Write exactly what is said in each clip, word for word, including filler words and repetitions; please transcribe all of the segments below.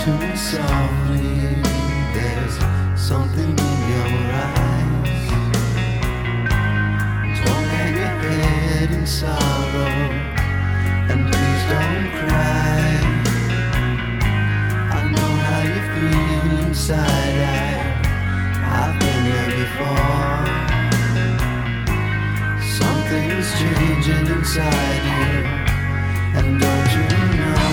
to me softly. There's something in your eyes. Don't hang your head in sorrow, and please don't cry. I know how you feel inside. I, I've been there before. Something's changing inside you, and don't you know?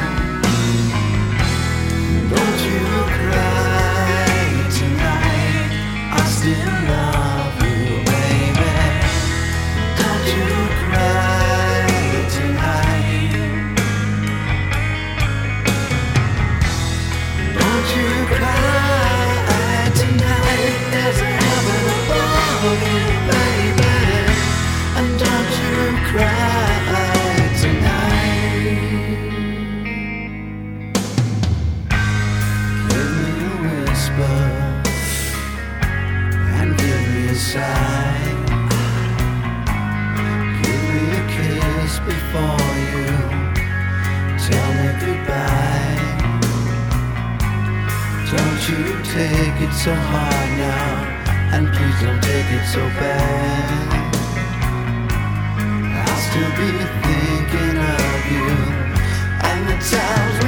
Don't you cry tonight, I still love you, baby. Don't you cry tonight. Don't you cry tonight, there's a heaven above you, baby. And don't you cry tonight. Give me a whisper and give me a sigh. Give me a kiss before you tell me goodbye. Don't you take it so hard now, and please don't take it so bad. I'll still be thinking of you, and the times